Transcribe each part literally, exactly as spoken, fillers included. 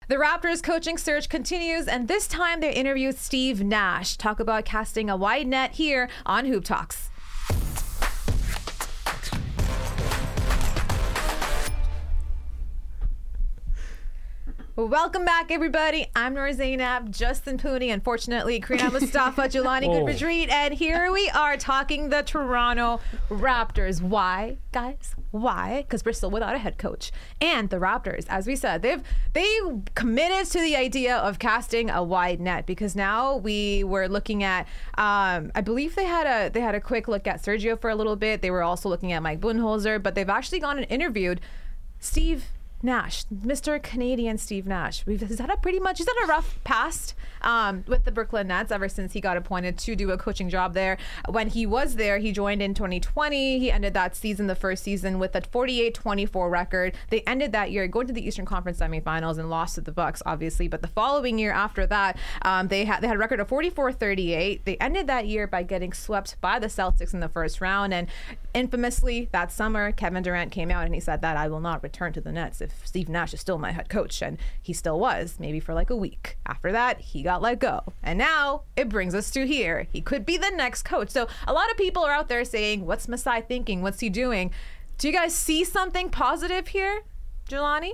The Raptors coaching search continues, and this time they interview Steve Nash. Talk about casting a wide net here on Hoop Talks. Welcome back, everybody. I'm Noor Zainab, Justin Pooney, unfortunately, Karina Mustafa, Jelani Oh. Goodridge, and here we are talking the Toronto Raptors. Why, guys? Why? Because we're still without a head coach. And the Raptors, as we said, they've they committed to the idea of casting a wide net, because now we were looking at, um, I believe they had a they had a quick look at Sergio for a little bit. They were also looking at Mike Budenholzer, but they've actually gone and interviewed Steve Nash, Mister Canadian Steve Nash. We've he's had a pretty much he's had a rough past um, with the Brooklyn Nets ever since he got appointed to do a coaching job there. When he was there, he joined in twenty twenty. He ended that season, the first season, with a forty-eight twenty-four record. They ended that year going to the Eastern Conference semifinals and lost to the Bucks, obviously. But the following year after that, um, they had they had a record of forty-four thirty-eight. They ended that year by getting swept by the Celtics in the first round. And infamously, that summer, Kevin Durant came out and he said that I will not return to the Nets if Steve Nash is still my head coach. And he still was, maybe for like a week. After that, he got let go. And now it brings us to here. He could be the next coach. So a lot of people are out there saying, what's Masai thinking? What's he doing? Do you guys see something positive here, Jelani?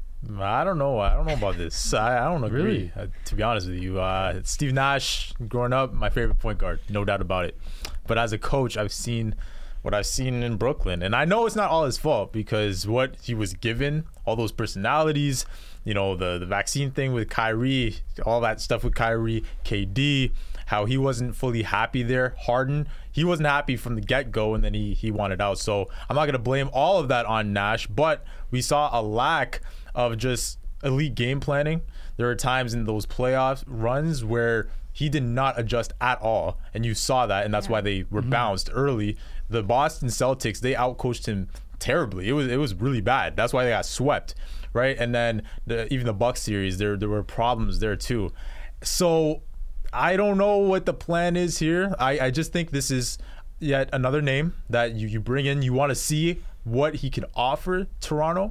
I don't know. I don't know about this. I, I don't agree, Really? uh, to be honest with you. Uh, Steve Nash, growing up, my favorite point guard, no doubt about it. But as a coach, I've seen what I've seen in Brooklyn. And I know it's not all his fault, because what he was given, all those personalities, you know, the, the vaccine thing with Kyrie, all that stuff with Kyrie, K D, how he wasn't fully happy there. Harden, he wasn't happy from the get-go, and then he, he wanted out. So I'm not going to blame all of that on Nash, but we saw a lack of just elite game planning. There were times in those playoff runs where he did not adjust at all, and you saw that, and that's Yeah. why they were Mm-hmm. bounced early. The Boston Celtics, they outcoached him terribly. It was it was really bad. That's why they got swept, right? And then the, even the Bucks series, there there were problems there too. So I don't know what the plan is here. I, I just think this is yet another name that you, you bring in. You want to see what he can offer Toronto.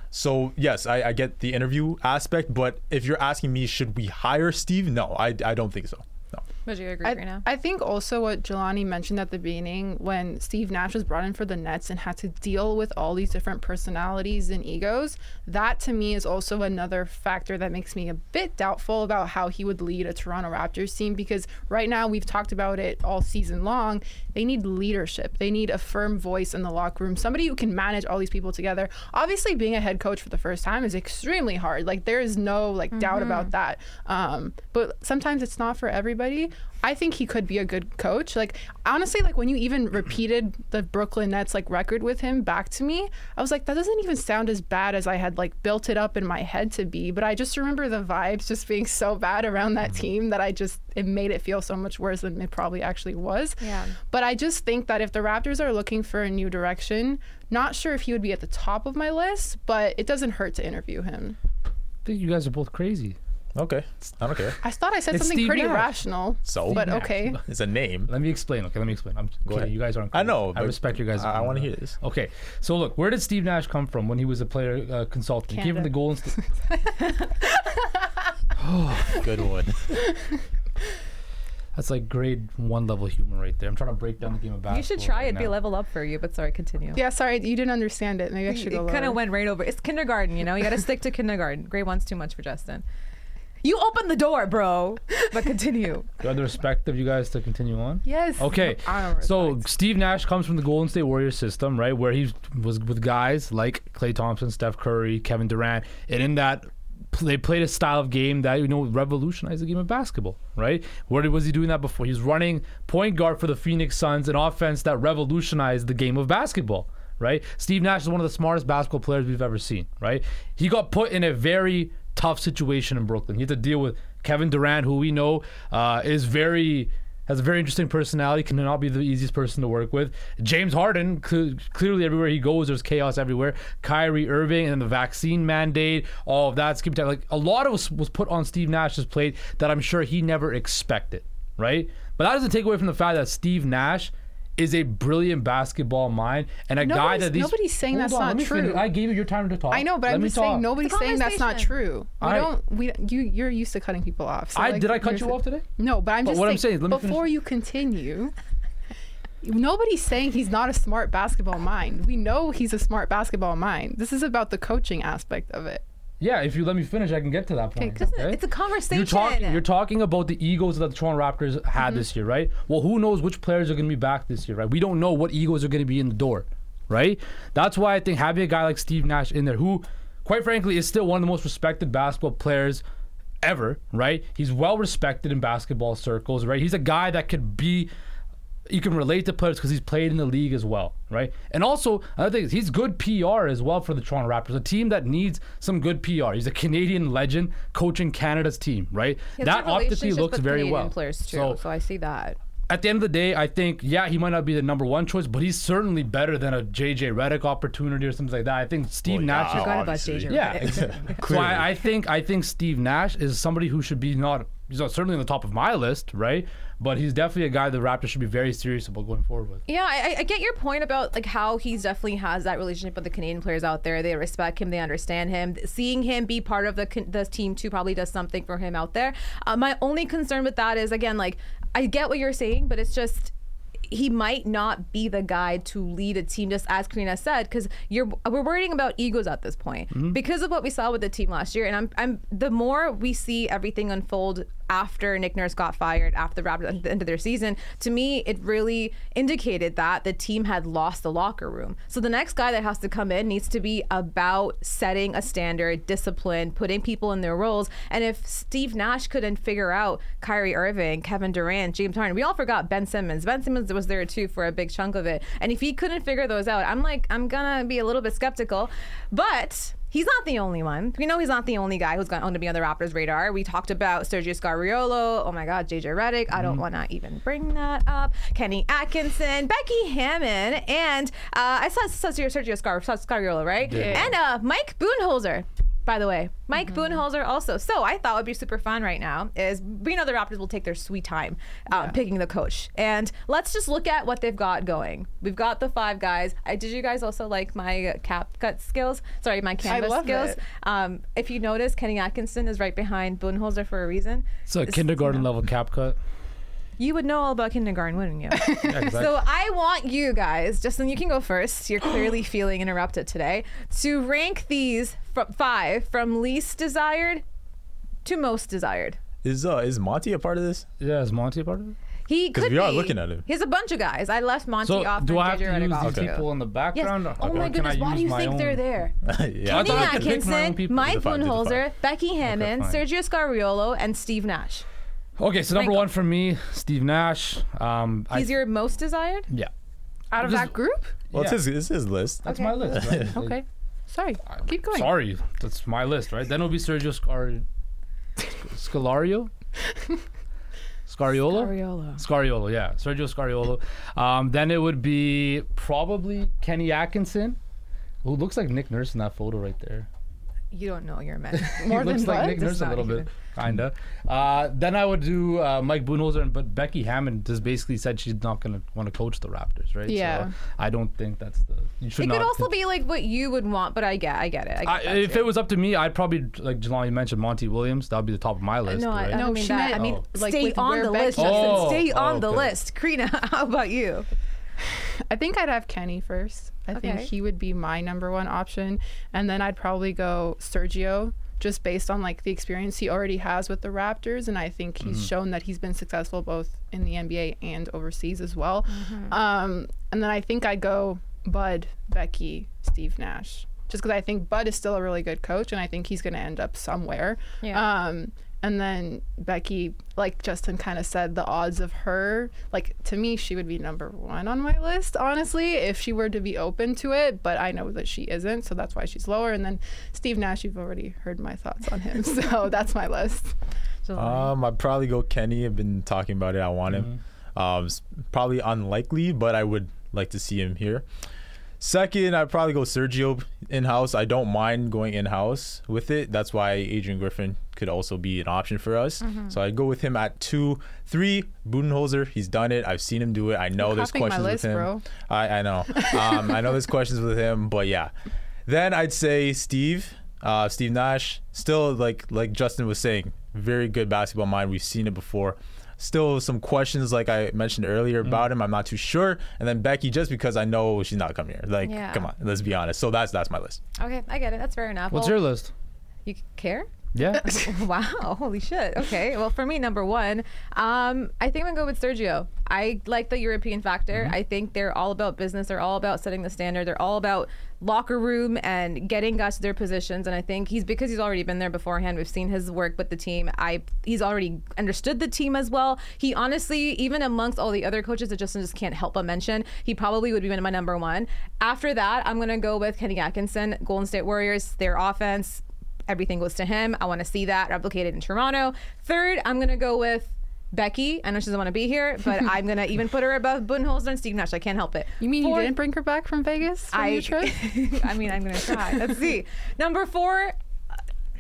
So yes, I, I get the interview aspect, but if you're asking me, should we hire Steve? No, I, I don't think so. No. Would you agree, I, Karina? I think also what Jelani mentioned at the beginning, when Steve Nash was brought in for the Nets and had to deal with all these different personalities and egos, that to me is also another factor that makes me a bit doubtful about how he would lead a Toronto Raptors team, because right now, we've talked about it all season long, they need leadership. They need a firm voice in the locker room, somebody who can manage all these people together. Obviously, being a head coach for the first time is extremely hard. Like, there is no like mm-hmm. doubt about that. Um, but sometimes it's not for everybody. I think he could be a good coach. Like, honestly, like when you even repeated the Brooklyn Nets like record with him back to me, I was like, that doesn't even sound as bad as I had like built it up in my head to be. But I just remember the vibes just being so bad around that team that I just, it made it feel so much worse than it probably actually was. Yeah. But I just think that if the Raptors are looking for a new direction, not sure if he would be at the top of my list, but it doesn't hurt to interview him. I think you guys are both crazy. Okay, I don't care. I thought I said It's something Steve pretty Nash. rational. So? But Nash. okay. It's a name. Let me explain. Okay, let me explain. I'm Go kidding. ahead. You guys aren't. I crazy. know. I but respect your guys' I, I opinion want to on hear that. this. Okay, so look, where did Steve Nash come from when he was a player uh, consultant? He came from Canada. the Golden State. Good one. That's like grade one level humor right there. I'm trying to break down the game of basketball. You should try right it. Be now. level up for you, but sorry, continue. Yeah, sorry, you didn't understand it. Maybe I should go It kind lower. of went right over. It's kindergarten, you know? You got to stick to kindergarten. Grade one's too much for Justin. You opened the door, bro. But continue. Do I have the respect of you guys to continue on? Yes. Okay, I don't so respect. Steve Nash comes from the Golden State Warriors system, right, where he was with guys like Klay Thompson, Steph Curry, Kevin Durant, and in that they played a style of game that, you know, revolutionized the game of basketball, right? Where was he doing that before? He was running point guard for the Phoenix Suns, an offense that revolutionized the game of basketball, right? Steve Nash is one of the smartest basketball players we've ever seen, right? He got put in a very tough situation in Brooklyn. He had to deal with Kevin Durant, who we know uh, is very has a very interesting personality, cannot be the easiest person to work with. James Harden, cl- clearly everywhere he goes, there's chaos everywhere. Kyrie Irving and the vaccine mandate, all of that. Skip time. Like, a lot of was, was put on Steve Nash's plate that I'm sure he never expected, right? But that doesn't take away from the fact that Steve Nash is a brilliant basketball mind and a guy Nobody's- that these. nobody's saying Hold that's on, not let me true. finish. I gave you your time to talk. I know, but Let I'm me just talk. saying nobody's It's a saying that's not conversation. true. We I- don't. We you you're used to cutting people off. So I like, did I cut you're you sa- off today? No, but I'm But just what I'm saying, saying is, let me finish- before you continue, nobody's saying he's not a smart basketball mind. We know he's a smart basketball mind. This is about the coaching aspect of it. Yeah, if you let me finish, I can get to that point. Listen, okay? it's a conversation. You're talking. You're talking about the egos that the Toronto Raptors had Mm-hmm. this year, right? Well, who knows which players are going to be back this year, right? We don't know what egos are going to be in the door, right? That's why I think having a guy like Steve Nash in there, who, quite frankly, is still one of the most respected basketball players ever, right? He's well respected in basketball circles, right? He's a guy that could be. You can relate to players because he's played in the league as well, right? And also, another thing is he's good P R as well for the Toronto Raptors, a team that needs some good P R. He's a Canadian legend coaching Canada's team, right? He has That good optically relationships looks with very Canadian well. Players too, So so I see that. at the end of the day, I think, yeah, he might not be the number one choice, but he's certainly better than a J J Redick opportunity or something like that. I think Steve Well, Nash yeah, is Forgot about obviously. J J. yeah, Redick. exactly. so Clearly. I, I think I think Steve Nash is somebody who should be not he's not certainly on the top of my list, right? But he's definitely a guy the Raptors should be very serious about going forward with. Yeah, I, I get your point about like how he's definitely has that relationship with the Canadian players out there. They respect him, they understand him. Seeing him be part of the con- the team too probably does something for him out there. Uh, my only concern with that is again, like I get what you're saying, but it's just he might not be the guy to lead a team, just as Karina said, because you're we're worrying about egos at this point because of what we saw with the team last year. And I'm I'm the more we see everything unfold after Nick Nurse got fired, after the Raptors at the end of their season, to me it really indicated that the team had lost the locker room. So the next guy that has to come in needs to be about setting a standard, discipline, putting people in their roles. And if Steve Nash couldn't figure out Kyrie Irving, Kevin Durant, James Harden, we all forgot Ben Simmons. Ben Simmons was there too for a big chunk of it. And if he couldn't figure those out, I'm like, I'm gonna be a little bit skeptical. But he's not the only one. We know he's not the only guy who's going to be on the Raptors' radar. We talked about Sergio Scariolo. Oh my God, J J Redick. I don't want to even bring that up. Kenny Atkinson, Becky Hammond, and uh, I saw, saw Sergio Scar- Scariolo, right? Yeah. And uh, Mike Budenholzer. By the way, Mike Budenholzer also. So I thought would be super fun right now is we know the Raptors will take their sweet time uh, picking the coach. And let's just look at what they've got going. We've got the five guys. I, did you guys also like my cap cut skills? Sorry, my canvas love skills. it. Um, if you notice, Kenny Atkinson is right behind Budenholzer for a reason. So a This- kindergarten level cap cut. You would know all about kindergarten, wouldn't you? Yeah, 'cause I- So I want you guys, Justin, you can go first. You're clearly feeling interrupted today. To rank these from five from least desired to most desired. Is uh is Monty a part of this? yeah, is Monty a part of it? He 'Cause could we are be. looking at him. He has a bunch of guys. I left Monty So off. do and I have J J to Redick use off these too. people in the Yes. background? Oh Or my can I goodness, why use do you my think own? they're there? yeah. I Kenny thought I could pick my own Atkinson, people. Mike Do the five, do the five. Budenholzer, Becky Hammond, fine. Sergio Scariolo, and Steve Nash. Okay, so number Rank 'em. one for me, Steve Nash. Um, I, He's your most desired? yeah, Out of Just- that group? Well, Yeah. it's his it's his list. that's Okay. my list. Right? Okay. Sorry. Keep going. Sorry, that's my list, right? Then it'll be Sergio Scar- Scalario, Scariolo, Scariolo. Scariolo, yeah, Sergio Scariolo. Um, then it would be probably Kenny Atkinson, who looks like Nick Nurse in that photo right there. You don't know your man. More he than looks like what? Nick That's Nurse a not little even- bit, kinda. Uh, then I would do uh, Mike Budenholzer, and but Becky Hammond just basically said she's not gonna want to coach the Raptors, right? Yeah. So I don't think that's the. You should It not. could also be like what you would want, but I get, I get it. I get I, that if too. it was up to me, I'd probably like Jelani, you mentioned Monty Williams. That'd be the top of my list. no, I, right? I No, don't mean she that. meant, I mean, oh. like, stay with on where the Becky- list, Justin. Oh, Stay on oh, the okay. list. Karina, how about you? I think I'd have Kenny first. I think Okay. he would be my number one option. And then I'd probably go Sergio, just based on like the experience he already has with the Raptors. And I think he's shown that he's been successful both in the N B A and overseas as well. Um, and then I think I'd go Bud, Becky, Steve Nash. Just because I think Bud is still a really good coach and I think he's going to end up somewhere. Yeah. Um, and then Becky, like Justin kind of said, the odds of her, like to me, she would be number one on my list, honestly, if she were to be open to it. But I know that she isn't, so that's why she's lower. And then Steve Nash, you've already heard my thoughts on him, so that's my list. Um, I'd probably go Kenny. I've been talking about it. I want him. Um, it's probably unlikely, but I would like to see him here. Second, I'd probably go Sergio in-house. I don't mind going in-house with it. That's why Adrian Griffin could also be an option for us. Mm-hmm. So I'd go with him at two. Three, Budenholzer. He's done it. I've seen him do it. I know You're there's copying my questions list, with him. bro. I, I know. Um, I know there's questions with him, but yeah. Then I'd say Steve, uh, Steve Nash. Still, like like Justin was saying, very good basketball mind. We've seen it before. Still some questions, like I mentioned earlier, about him. I'm not too sure. And then Becky, just because I know she's not coming here. Like, Yeah. come on, let's be honest. So that's that's my list. Okay, I get it. That's fair enough. What's Well, your list? You care? Yeah. Wow, holy shit. Okay, well, for me, number one, um, I think I'm going to go with Sergio. I like the European factor. Mm-hmm. I think they're all about business. They're all about setting the standard. They're all about locker room and getting guys to their positions. And I think he's, because he's already been there beforehand, we've seen his work with the team. I He's already understood the team as well. He honestly, even amongst all the other coaches that Justin just can't help but mention, he probably would be my number one. After that, I'm going to go with Kenny Atkinson, Golden State Warriors, their offense. Everything goes to him. I want to see that replicated in Toronto. Third, I'm going to go with Becky. I know she doesn't want to be here, but I'm going to even put her above Budenholzer and Steve Nash. I can't help it. You mean Fourth, you didn't bring her back from Vegas from I, your trip? I mean, I'm going to try. Let's see. Number four, uh,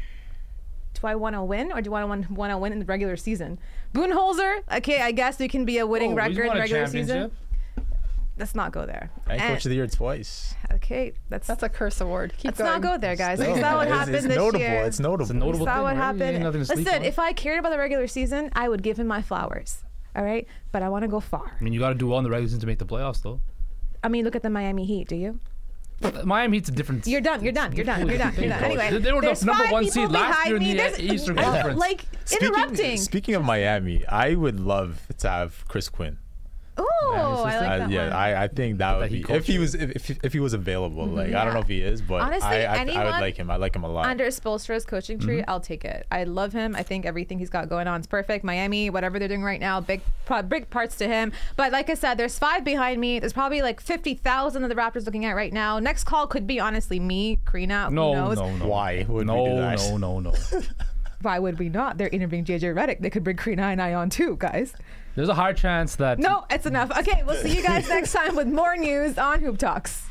do I want to win or do I want to win in the regular season? Budenholzer, okay, I guess we can be a winning Oh, we record in won the a regular season. championship? Let's not go there. And And- Coach of the Year twice. okay, that's, That's a curse award. Keep let's going. not go there, guys. Still, We saw what it's- happened it's this notable. year. It's notable. It's a notable We saw thing, what right? happened. Ain't nothing to sleep Listen, on. if I cared about the regular season, I would give him my flowers. All right, but I want to go far. I mean, you got to do well in the regular season to make the playoffs, though. I mean, look at the Miami Heat. Do you? But Miami Heat's a different. You're done. You're done. You're done. You're done. You're done. Anyway, They- they were the there's number five one people seed last behind year in me. the There's- Eastern I- Conference. Like Speaking, interrupting. speaking of Miami, I would love to have Chris Quinn. Ooh, I like Uh, that yeah, one. I, I think that would he be coached if he you. was if, if, if he was available. Like I don't know if he is, but Honestly, I, I, I anyone would like him. I like him a lot. Under Spoelstra's coaching tree, I'll take it. I love him. I think everything he's got going on is perfect. Miami, whatever they're doing right now, big pro- big parts to him. But like I said, there's five behind me. There's probably like fifty thousand of the Raptors looking at right now. Next call could be honestly me, Karina. Who No, knows? no, no. Why would no, we do that? no, no, no. Why would we not? They're interviewing J J Redick. They could bring Karina and I on too, guys. There's a high chance that. No, it's enough. Okay, we'll see you guys next time with more news on Hoop Talks.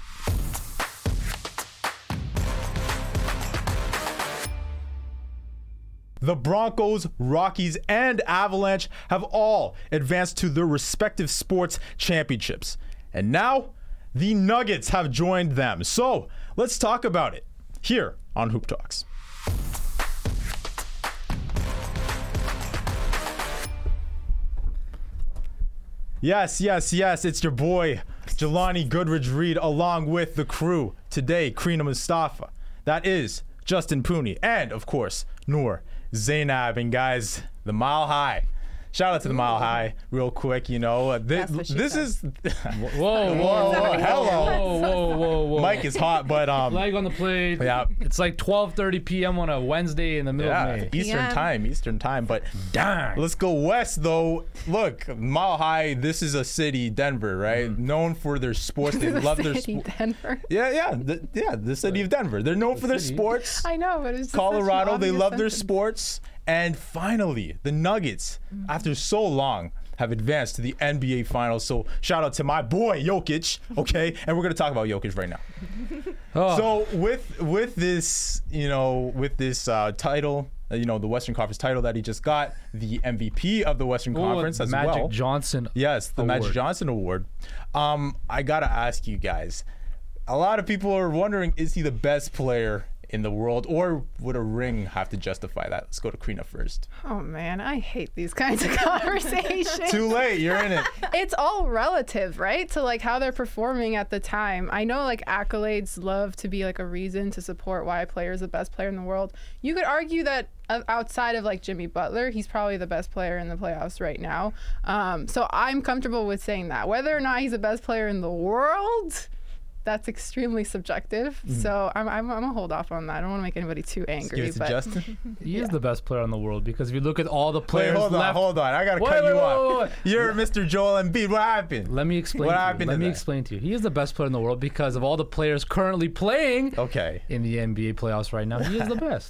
The Broncos, Rockies, and Avalanche have all advanced to their respective sports championships. And now, the Nuggets have joined them. So, let's talk about it here on Hoop Talks. Yes, yes, yes, it's your boy, Jelani Goodridge Reed, along with the crew. Today, Karina Mustafa. That is Justin Pooney. And, of course, Noor Zainab. And, guys, the Mile High. Shout out to the Mile High, real quick, you know. Uh, This, That's what she this said. is... Whoa, whoa, whoa, Whoa, hello. whoa, whoa, whoa, whoa. Mike is hot, but... um. Flag on the plate. Yeah. It's like twelve thirty p.m. on a Wednesday in the middle Yeah, of May. Eastern Yeah. time, Eastern time. But Dang. let's go west, though. Look, Mile High, this is a city, Denver, right? Known for their sports. They love their City, sports. Denver. Yeah, yeah, the, yeah, the city of Denver. They're known for their city. sports. I know, but it's just such an Colorado, they obvious love their sentence. sports. And finally, the Nuggets, after so long, have advanced to the N B A Finals. So shout out to my boy Jokic, okay? And we're gonna talk about Jokic right now. Oh. So with with this, you know, with this uh, title, uh, you know, the Western Conference title that he just got, the M V P of the Western Oh, Conference as Magic well. Johnson. Yes, the Magic Award. Johnson Award. Um, I gotta ask you guys. A lot of people are wondering, is he the best player in the world, or would a ring have to justify that? Let's go to Karina first. Oh man, I hate these kinds of conversations. Too late, you're in it. It's all relative, right? To like how they're performing at the time. I know like accolades love to be like a reason to support why a player is the best player in the world. You could argue that uh, outside of like Jimmy Butler, he's probably the best player in the playoffs right now. Um, so I'm comfortable with saying that. Whether or not he's the best player in the world, that's extremely subjective. Mm-hmm. So I'm, I'm, I'm gonna hold off on that. I don't want to make anybody too Let's angry. give it to but Justin. He is the best player in the world because if you look at all the Wait, players hold on, left. hold on. I gotta Wait, cut wait, you wait, off. wait, wait. You're Mister Joel Embiid. What happened? Let me explain. What to you. happened Let to me that? explain to you. He is the best player in the world because of all the players currently playing Okay. in the N B A playoffs right now. He is the best.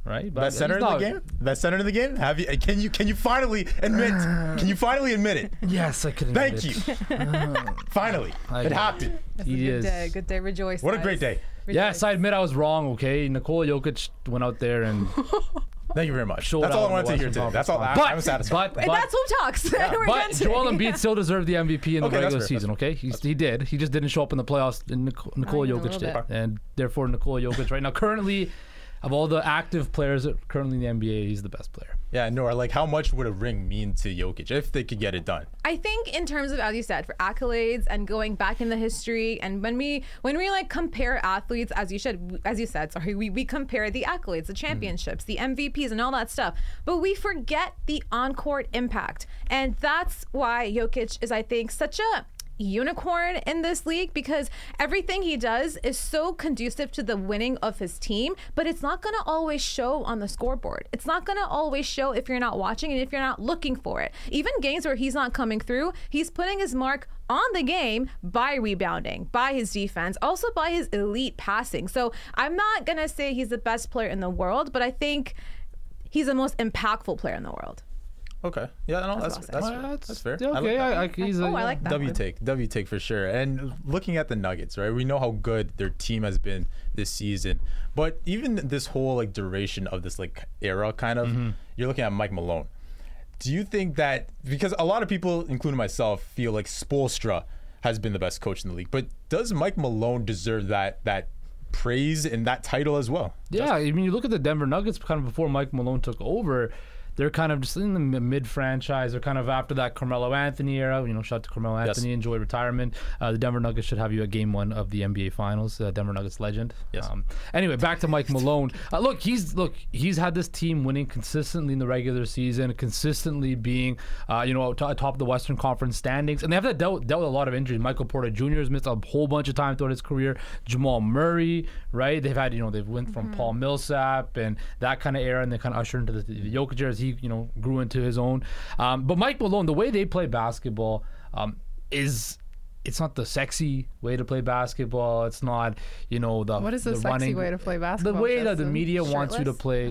right? But Best center in he's the not- game. Best center in the game. Have you? Can you? Can you finally admit? Can you finally admit it? Yes, I could. Thank admit you. it. Finally, I it know. happened. It's a He good is. day. Good day. Rejoice. What a guys. great day. Yes, I admit I was wrong. Okay, Nikola Jokic went out there and Thank you very much. showed That's out all I in wanted the to hear Western today. That's all. Conference I, Finals. I'm satisfied. But, And but, that's who talks. We're but done Joel today. Embiid still deserved the M V P in the Okay, that's regular fair. season. Okay, He's, he did. He just didn't show up in the playoffs. And Nik- Nikola I know, a Jokic little did, bit. and therefore Nikola Jokic right now, currently, of all the active players that currently in the N B A, he's the best player. Yeah, Nora, like how much would a ring mean to Jokic if they could get it done? I think in terms of, as you said, for accolades and going back in the history, and when we when we like compare athletes, as you should, as you said, sorry, we, we compare the accolades, the championships, the M V Ps, and all that stuff, but we forget the on-court impact, and that's why Jokic is, I think, such a unicorn in this league, because everything he does is so conducive to the winning of his team, but it's not going to always show on the scoreboard. It's not going to always show if you're not watching and if you're not looking for it. Even games where he's not coming through, he's putting his mark on the game by rebounding, by his defense, also by his elite passing. So I'm not going to say he's the best player in the world, but I think he's the most impactful player in the world. Okay. Yeah, no, that's That's that's, what Uh, that's, fair. yeah, I like okay, that. I, I, he's a, Oh, I like that. W one. take, W take for sure. And looking at the Nuggets, right? We know how good their team has been this season, but even this whole like duration of this like era, kind of, Mm-hmm. you're looking at Mike Malone. Do you think that, because a lot of people, including myself, feel like Spoelstra has been the best coach in the league, but does Mike Malone deserve that that praise and that title as well? Yeah, I mean, you look at the Denver Nuggets kind of before Mike Malone took over. They're kind of just in the mid franchise. They're kind of after that Carmelo Anthony era. You know, shout out to Carmelo Yes. Anthony, enjoy retirement. Uh, the Denver Nuggets should have you at game one of the N B A Finals. Uh, Denver Nuggets legend. Yes. Um, anyway, back to Mike Malone. Uh, look, he's look he's had this team winning consistently in the regular season, consistently being uh, you know t- top of the Western Conference standings, and they have that dealt, dealt with a lot of injuries. Michael Porter Junior has missed a whole bunch of time throughout his career. Jamal Murray, right? They've had you know they've went from Paul Millsap and that kind of era, and they kind of ushered into the, the Jokic era as he you know grew into his own. Um, but Mike Malone, the way they play basketball um, is. It's not the sexy way to play basketball. It's not, you know, the What is the, the sexy running, way to play basketball? the way that the Justin? media wants you to Shirtless? play.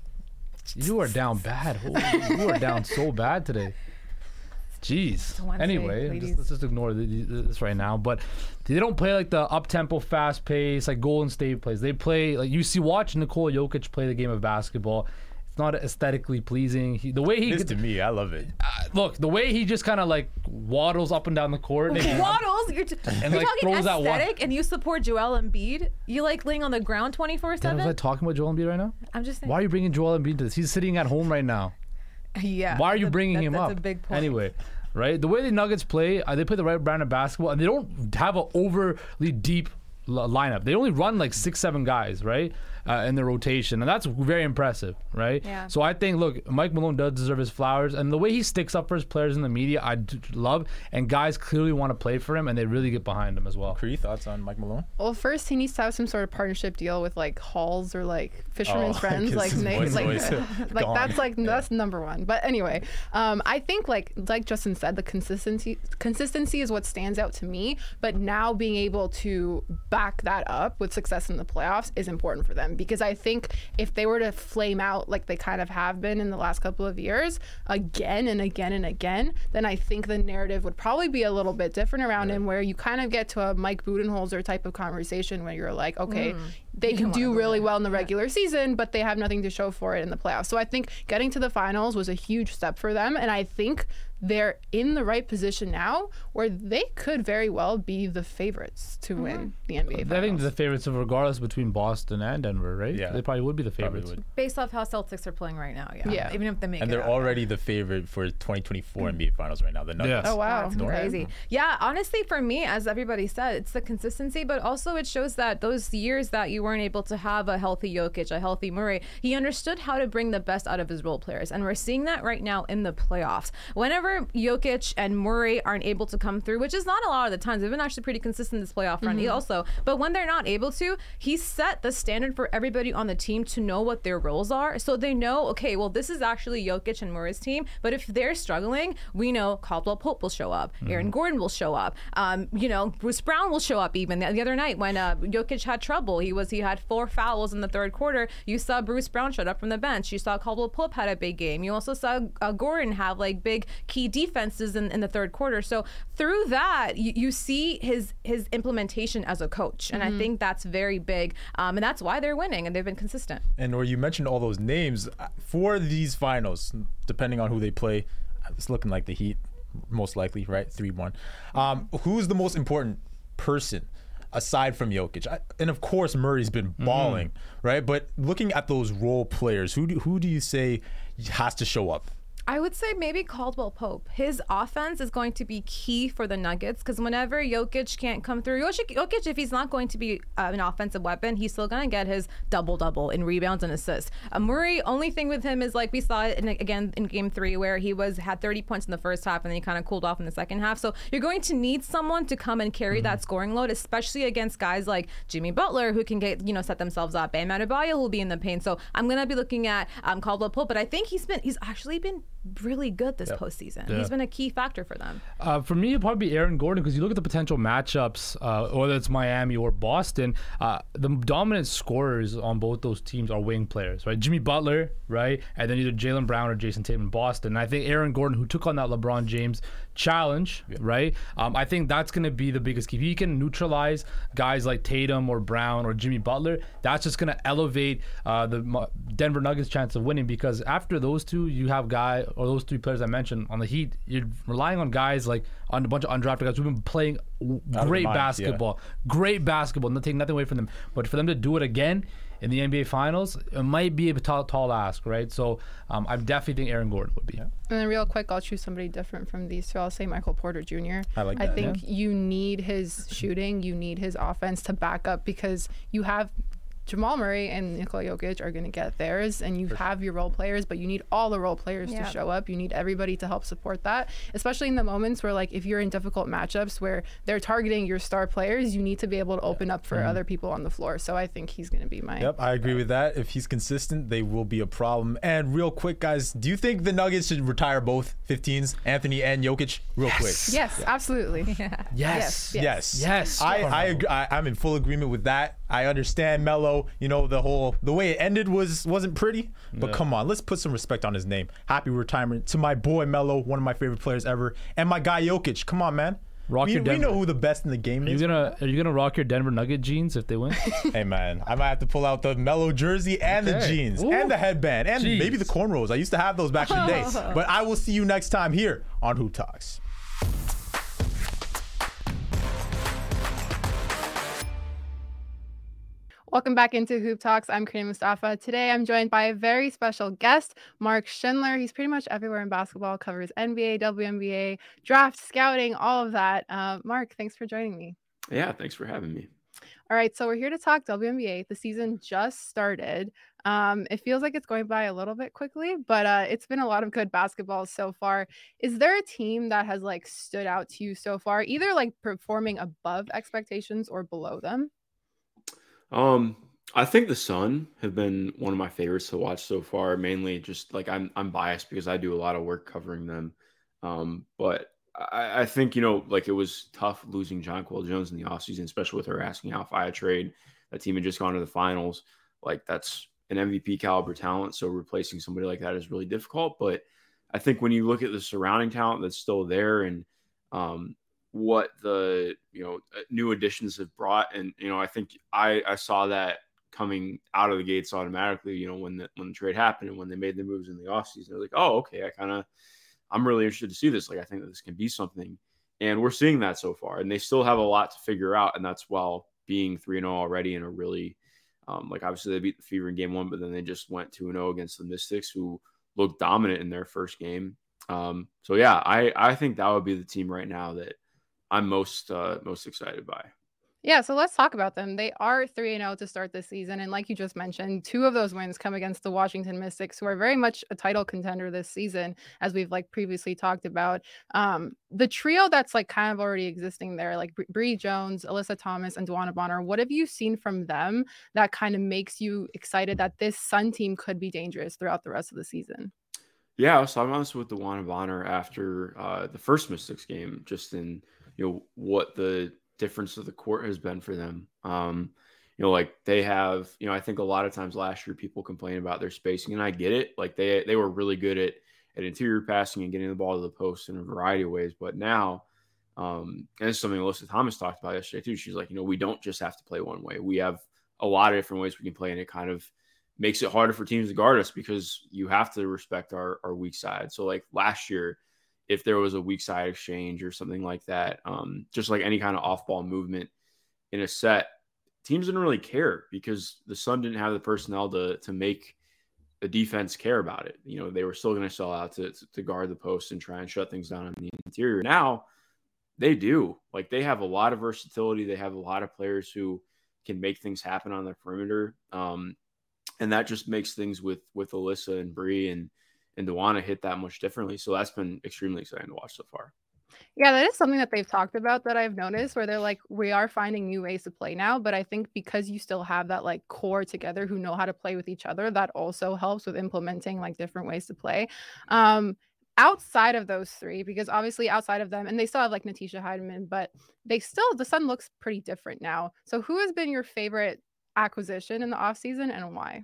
You are down bad. Holy, you are down so bad today. Jeez. a Wednesday, Anyway, ladies. just, let's just ignore the, the- this right now. But they don't play like the up tempo, fast pace like Golden State plays. They play like you see. Watch Nikola Jokic play the game of basketball. It's not aesthetically pleasing. He, the way he It is to me. I love it. uh, look, the way he just kind of like waddles up and down the court. and- Waddles, you're, t- And, you're like, talking throws that one- aesthetic, and you support Joel Embiid. You like laying on the ground twenty-four Damn, was I seven. talking about Joel Embiid right now? I'm just saying. Why are you bringing Joel Embiid to this? He's sitting at home right now. Yeah. Why are you that- bringing that- him that's up? a big point. Anyway, right? The way the Nuggets play, uh, they play the right brand of basketball, and they don't have an overly deep l- lineup. They only run like six, seven guys, right, uh, in their rotation, and that's very impressive, right? Yeah. So I think, look, Mike Malone does deserve his flowers, and the way he sticks up for his players in the media, I d- love, and guys clearly want to play for him, and they really get behind him as well. Cree, thoughts on Mike Malone? Well, first he needs to have some sort of partnership deal with like Halls or like Fisherman's Oh, Friends, 'cause like his Nick, voice like, always like gone. that's like Yeah. that's number one. But anyway, um, I think like like Justin said, the consistency consistency is what stands out to me. But now being able to back that up with success in the playoffs is important for them, because I think if they were to flame out like they kind of have been in the last couple of years again and again and again, then I think the narrative would probably be a little bit different around him, where you kind of get to a Mike Budenholzer type of conversation where you're like, okay, they can don't do wanna go really there. well in the regular season, but they have nothing to show for it in the playoffs. So I think getting to the finals was a huge step for them, and I think they're in the right position now where they could very well be the favorites to win the N B A finals. I think the favorites, of regardless between Boston and Denver, right? Yeah. They probably would be the Probably favorites. would. Based off how Celtics are playing right now, yeah. Yeah. Even if they make And it they're out. already the favorite for twenty twenty-four N B A Finals right now. The Nuggets. Yeah. Oh wow, That's Nora? crazy. Yeah, honestly, for me, as everybody said, it's the consistency, but also it shows that those years that you weren't able to have a healthy Jokic, a healthy Murray, he understood how to bring the best out of his role players, and we're seeing that right now in the playoffs. Whenever whenever Jokic and Murray aren't able to come through, which is not a lot of the times, they've been actually pretty consistent this playoff run mm-hmm. also. But when they're not able to, he set the standard for everybody on the team to know what their roles are. So they know, okay, well, this is actually Jokic and Murray's team. But if they're struggling, we know Caldwell Pope will show up, mm-hmm. Aaron Gordon will show up, um, you know, Bruce Brown will show up. Even the, the other night when uh, Jokic had trouble, he was he had four fouls in the third quarter. You saw Bruce Brown showed up from the bench. You saw Caldwell Pope had a big game. You also saw uh, Gordon have like big key defenses in, in the third quarter. So through that, you, you see his his implementation as a coach, and mm-hmm. I think that's very big, um, and that's why they're winning and they've been consistent. And where you mentioned all those names for these finals, depending on who they play, it's looking like the Heat, most likely, right? three one. Um, who's the most important person aside from Jokic? I, and of course, Murray's been balling, mm-hmm. right? But looking at those role players, who do, who do you say has to show up? I would say maybe Caldwell Pope. His offense is going to be key for the Nuggets because whenever Jokic can't come through, Jokic, Jokic if he's not going to be uh, an offensive weapon, he's still going to get his double-double in rebounds and assists. Uh, Murray, only thing with him is like we saw it in, again in game three where he was had thirty points in the first half and then he kind of cooled off in the second half. So you're going to need someone to come and carry mm-hmm. that scoring load, especially against guys like Jimmy Butler who can get, you know, set themselves up. Bam Adebayo will be in the paint. So I'm going to be looking at um, Caldwell Pope, but I think he's been he's actually been really good this yep. postseason. Yeah. He's been a key factor for them. Uh, for me, it'd probably be Aaron Gordon because you look at the potential matchups, uh, whether it's Miami or Boston, uh, the dominant scorers on both those teams are wing players, right? Jimmy Butler, right? And then either Jaylen Brown or Jason Tatum in Boston. And I think Aaron Gordon, who took on that LeBron James challenge, yeah. right? Um, I think that's going to be the biggest key. If he can neutralize guys like Tatum or Brown or Jimmy Butler, that's just going to elevate uh, the Denver Nuggets' chance of winning because after those two, you have guys or those three players I mentioned on the Heat, you're relying on guys like on a bunch of undrafted guys who've been playing great mind, basketball, yeah. great basketball, not taking nothing away from them. But for them to do it again in the N B A Finals, it might be a tall, tall ask, right? So um, I definitely think Aaron Gordon would be. Yeah. And then real quick, I'll choose somebody different from these two. I'll say Michael Porter Junior I like I that. think yeah. you need his shooting, you need his offense to back up because you have Jamal Murray and Nikola Jokic are going to get theirs, and you For have sure. your role players, but you need all the role players yeah. to show up. You need everybody to help support that, especially in the moments where, like, if you're in difficult matchups where they're targeting your star players, you need to be able to open up for mm-hmm. other people on the floor. So I think he's going to be my. Yep, I agree with that. If he's consistent, they will be a problem. And real quick, guys, do you think the Nuggets should retire both fifteens, Anthony and Jokic? Real yes. quick. Yes, yeah. absolutely. Yeah. Yes. Yes. Yes. yes. I, I, agree, I I'm in full agreement with that. I understand Melo, you know, the whole the way it ended was wasn't pretty, but yeah. come on, let's put some respect on his name. Happy retirement to my boy Melo, one of my favorite players ever, and my guy Jokic. Come on, man. Rock we, your we know who the best in the game are is. You gonna are you gonna rock your Denver Nugget jeans if they win? Hey man, I might have to pull out the Melo jersey and okay. the jeans Ooh. and the headband and Jeez. maybe the cornrows. I used to have those back in the days. But I will see you next time here on Hoop Talks. Welcome back into Hoop Talks. I'm Karina Mustafa. Today I'm joined by a very special guest, Mark Schindler. He's pretty much everywhere in basketball, covers N B A, W N B A, draft, scouting, all of that. Uh, Mark, thanks for joining me. Yeah, thanks for having me. All right, so we're here to talk W N B A. The season just started. Um, it feels like it's going by a little bit quickly, but uh, it's been a lot of good basketball so far. Is there a team that has like stood out to you so far, either like performing above expectations or below them? Um, I think the Sun have been one of my favorites to watch so far. Mainly, just like I'm, I'm biased because I do a lot of work covering them. Um, but I, I think you know, like it was tough losing Jonquel Jones in the offseason, especially with her asking out via trade. That team had just gone to the finals. Like that's an M V P caliber talent, so replacing somebody like that is really difficult. But I think when you look at the surrounding talent that's still there, and um, what the you know new additions have brought, and you know I think I, I saw that coming out of the gates automatically. You know when the when the trade happened and when they made the moves in the offseason, they're like, oh okay, I kind of I'm really interested to see this. Like I think that this can be something, and we're seeing that so far. And they still have a lot to figure out, and that's while being three and zero already in a really um, like obviously they beat the Fever in game one, but then they just went two and zero against the Mystics, who looked dominant in their first game. Um, so yeah, I I think that would be the team right now that I'm most uh, most excited by. Yeah, so let's talk about them. They are three and oh to start this season, and like you just mentioned, two of those wins come against the Washington Mystics, who are very much a title contender this season, as we've like previously talked about. Um, the trio that's like kind of already existing there, like Br- Bree Jones, Alyssa Thomas, and Duana Bonner. What have you seen from them that kind of makes you excited that this Sun team could be dangerous throughout the rest of the season? Yeah, I was talking about this with Duana Bonner after uh, the first Mystics game, just in you know what the difference of the court has been for them. Um, you know, like they have, you know, I think a lot of times last year people complain about their spacing, and I get it. Like they they were really good at at interior passing and getting the ball to the post in a variety of ways. But now, um, and it's something Alyssa Thomas talked about yesterday too. She's like, you know, we don't just have to play one way. We have a lot of different ways we can play, and it kind of makes it harder for teams to guard us because you have to respect our, our weak side. So like last year, if there was a weak side exchange or something like that, um, just like any kind of off ball movement in a set, teams didn't really care because the Sun didn't have the personnel to, to make the defense care about it. You know, they were still going to sell out to, to guard the post and try and shut things down in the interior. Now they do. Like they have a lot of versatility. They have a lot of players who can make things happen on the perimeter. Um, And that just makes things with with Alyssa and Bree and and Duana hit that much differently. So that's been extremely exciting to watch so far. Yeah, that is something that they've talked about that I've noticed where they're like, we are finding new ways to play now. But I think because you still have that like core together who know how to play with each other, that also helps with implementing like different ways to play. Um, outside of those three, because obviously outside of them, and they still have like Natisha Heidemann, but they still, the Sun looks pretty different now. So who has been your favorite acquisition in the offseason and why?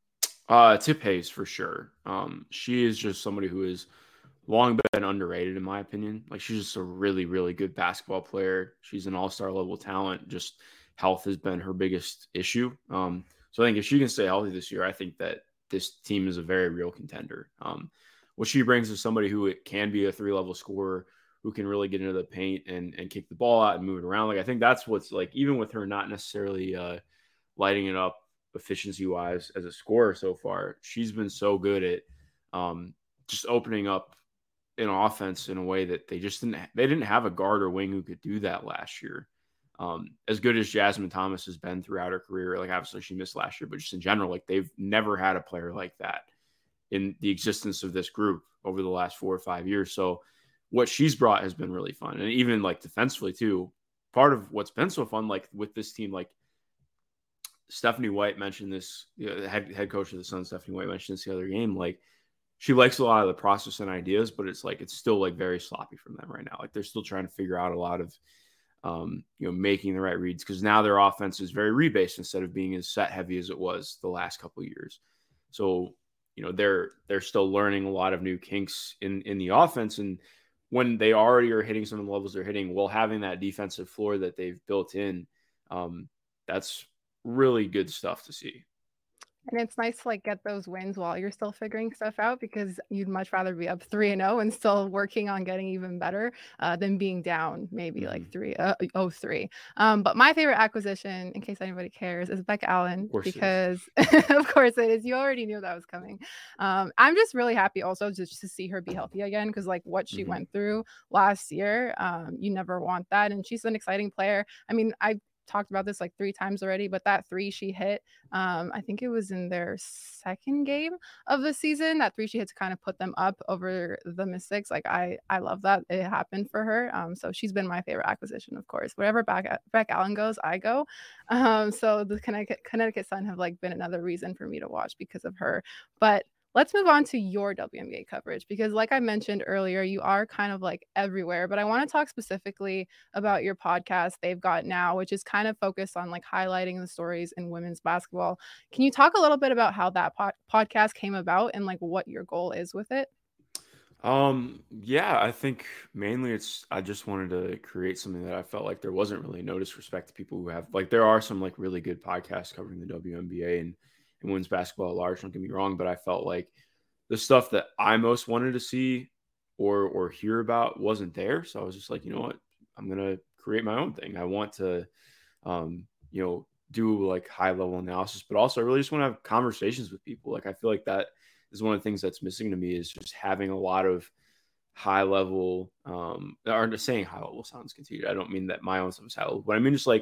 Uh, Tip Hayes for sure. Um, she is just somebody who has long been underrated in my opinion. Like she's just a really, really good basketball player. She's an all-star level talent. Just health has been her biggest issue. Um, so I think if she can stay healthy this year, I think that this team is a very real contender. Um, what she brings is somebody who it can be a three-level scorer who can really get into the paint and and kick the ball out and move it around. Like I think that's what's like, even with her not necessarily uh, lighting it up efficiency wise as a scorer so far, she's been so good at um, just opening up an offense in a way that they just didn't, they didn't have a guard or wing who could do that last year. Um, as good as Jasmine Thomas has been throughout her career, like obviously she missed last year, but just in general, like they've never had a player like that in the existence of this group over the last four or five years. So what she's brought has been really fun. And even like defensively too, part of what's been so fun, like with this team, like Stephanie White mentioned this, you know, the head, head coach of the Suns, Stephanie White mentioned this the other game. Like she likes a lot of the process and ideas, but it's like, it's still like very sloppy from them right now. Like they're still trying to figure out a lot of, um, you know, making the right reads because now their offense is very rebased instead of being as set heavy as it was the last couple of years. So, you know, they're, they're still learning a lot of new kinks in, in the offense. And when they already are hitting some of the levels they're hitting, while having that defensive floor that they've built in, um, that's really good stuff to see. And it's nice to like get those wins while you're still figuring stuff out because you'd much rather be up three and oh and still working on getting even better uh, than being down maybe mm-hmm. like three uh, oh three. Um, but my favorite acquisition, in case anybody cares, is Becca Allen because of course it is. You already knew that was coming. Um, I'm just really happy also just to see her be healthy again because like what she mm-hmm. went through last year, um, you never want that. And she's an exciting player. I mean, I talked about this like three times already, but that three she hit, um, I think it was in their second game of the season, that three she hit to kind of put them up over the Mystics. Like I, I love that it happened for her. Um, so she's been my favorite acquisition, of course. Wherever Beck, Beck Allen goes, I go. Um, so the Connecticut, Connecticut Sun have like been another reason for me to watch because of her. But let's move on to your W N B A coverage because like I mentioned earlier, you are kind of like everywhere, but I want to talk specifically about your podcast They've Got Now, which is kind of focused on like highlighting the stories in women's basketball. Can you talk a little bit about how that po- podcast came about and like what your goal is with it? Um, yeah, I think mainly it's, I just wanted to create something that I felt like there wasn't really no disrespect to people who have, like, there are some like really good podcasts covering the W N B A and and women's basketball at large, don't get me wrong, but I felt like the stuff that I most wanted to see or or hear about wasn't there. So I was just like, you know what, I'm gonna create my own thing. I want to um, you know, do like high level analysis, but also I really just want to have conversations with people. Like I feel like that is one of the things that's missing to me is just having a lot of high level, um, or saying high level sounds conceited. I don't mean that my own stuff is high level, but I mean just like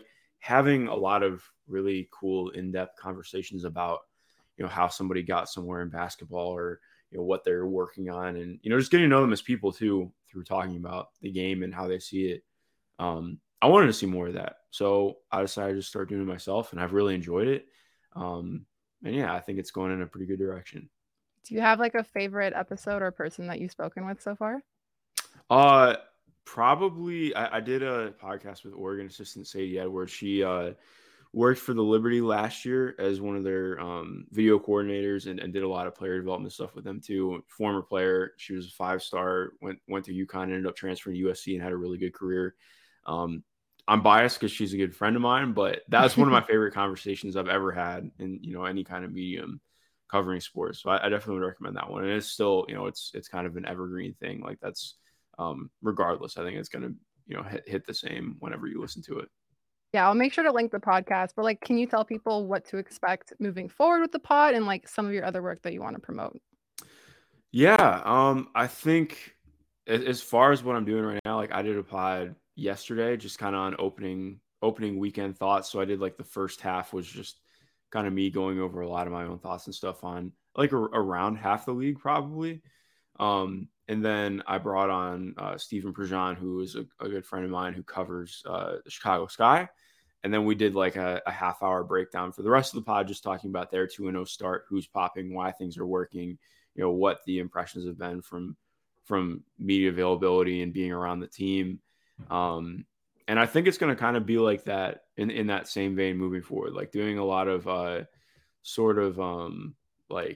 having a lot of really cool in-depth conversations about, you know, how somebody got somewhere in basketball, or, you know, what they're working on, and, you know, just getting to know them as people too, through talking about the game and how they see it. Um, I wanted to see more of that. So I decided to start doing it myself, and I've really enjoyed it. Um, and yeah, I think it's going in a pretty good direction. Do you have like a favorite episode or person that you've spoken with so far? Uh, probably I, I did a podcast with Oregon assistant Sadie Edwards. She uh, worked for the Liberty last year as one of their um, video coordinators, and, and did a lot of player development stuff with them too. Former player, she was a five star, went went to UConn, ended up transferring to U S C, and had a really good career. Um, I'm biased because she's a good friend of mine, but that's one of my favorite conversations I've ever had in, you know, any kind of medium covering sports. So I, I definitely would recommend that one. And it's still, you know, it's it's kind of an evergreen thing. Like that's um, regardless, I think it's going to, you know, hit, hit the same whenever you listen to it. Yeah, I'll make sure to link the podcast. But like, can you tell people what to expect moving forward with the pod, and like some of your other work that you want to promote? Yeah, um, I think as, as far as what I'm doing right now, like I did a pod yesterday, just kind of on opening opening weekend thoughts. So I did like the first half was just kind of me going over a lot of my own thoughts and stuff on like a, around half the league probably. Um, and then I brought on uh, Stephen Prejean, who is a, a good friend of mine who covers uh, the Chicago Sky. And then we did like a, a half hour breakdown for the rest of the pod, just talking about their two and oh start, who's popping, why things are working, you know, what the impressions have been from from media availability and being around the team. Um, and I think it's going to kind of be like that in, in that same vein moving forward, like doing a lot of uh, sort of um, like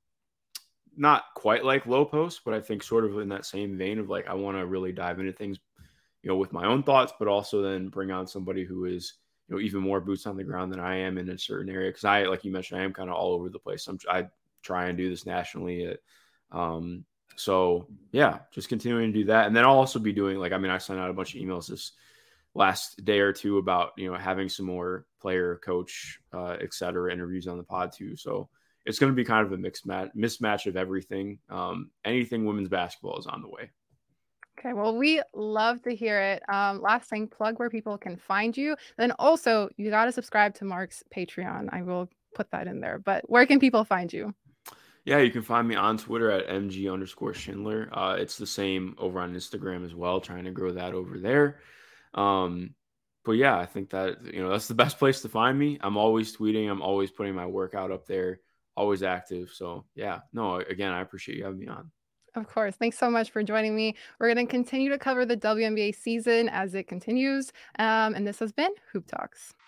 not quite like low post, but I think sort of in that same vein of like, I want to really dive into things, you know, with my own thoughts, but also then bring on somebody who is, you know, even more boots on the ground than I am in a certain area. Cause I, like you mentioned, I am kind of all over the place. I'm, I try and do this nationally. Um, so yeah, just continuing to do that. And then I'll also be doing like, I mean, I sent out a bunch of emails this last day or two about, you know, having some more player, coach, uh, et cetera, interviews on the pod too. So it's going to be kind of a mixed match, mismatch of everything. Um, anything women's basketball is on the way. Okay, well, we love to hear it. Um, last thing, plug where people can find you. Then also, you got to subscribe to Mark's Patreon. I will put that in there. But where can people find you? Yeah, you can find me on Twitter at M G underscore Schindler. Uh, it's the same over on Instagram as well, trying to grow that over there. Um, but yeah, I think that, you know, that's the best place to find me. I'm always tweeting. I'm always putting my workout up there, always active. So yeah, no, again, I appreciate you having me on. Of course. Thanks so much for joining me. We're going to continue to cover the W N B A season as it continues. Um, and this has been Hoop Talks.